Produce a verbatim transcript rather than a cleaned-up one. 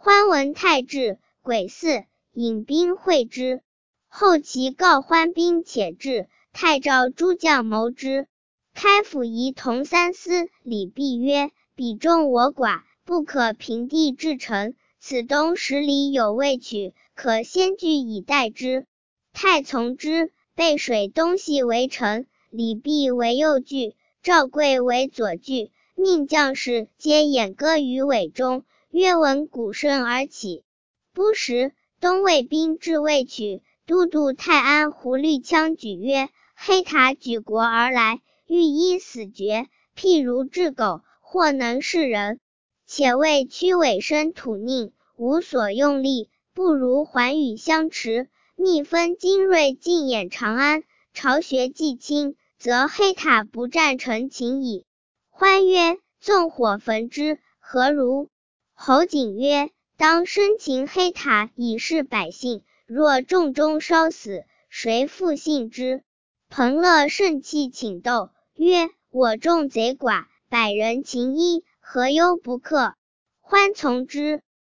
欢闻太至，癸巳，引兵会之。后其告欢兵且至，太诏诸将谋之。开府仪同三司李泌曰：彼众我寡，不可平地至城，此东十里有未取，可先据以待之。太从之，背水东西为城，李泌为右据，赵贵为左据，命将士皆掩歌于尾中，约闻鼓声而起。不时，东魏兵至未取，都督太安胡律羌举曰：黑塔举国而来，欲依死绝，譬如鸷狗，或能视人。且为屈尾生土佞，无所用力，不如环宇相持。密分精锐进掩长安，巢穴既清，则黑塔不战成擒矣。欢曰：纵火焚之，何如？侯景曰：当生擒黑塔以示百姓，若众中烧死，谁复信之？彭乐盛气请斗，曰：我众贼寡，百人擒一，何忧不克？欢从之。